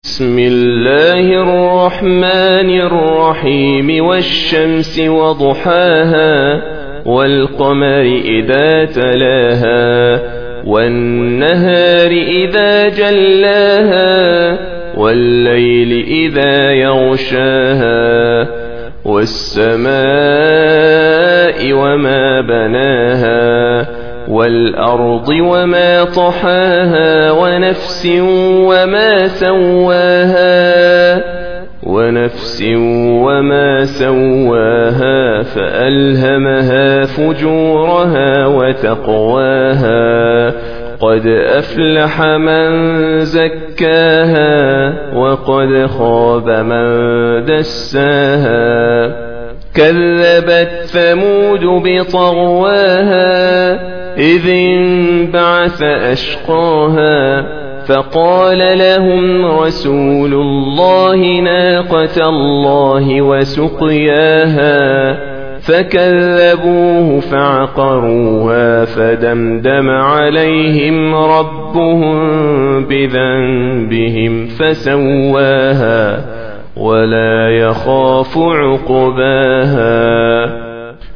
بسم الله الرحمن الرحيم والشمس وضحاها والقمر إذا تلاها والنهار إذا جلاها والليل إذا يغشاها والسماء وما بناها والأرض وما طحاها ونفس وما سواها فألهمها فجورها وتقواها قد أفلح من زكاها وقد خاب من دساها كذبت ثمود بطغواها إذ انبعث أشقاها فقال لهم رسول الله ناقة الله وسقياها فكذبوه فعقروها فدمدم عليهم ربهم بذنبهم فسواها ولا يخاف عقباها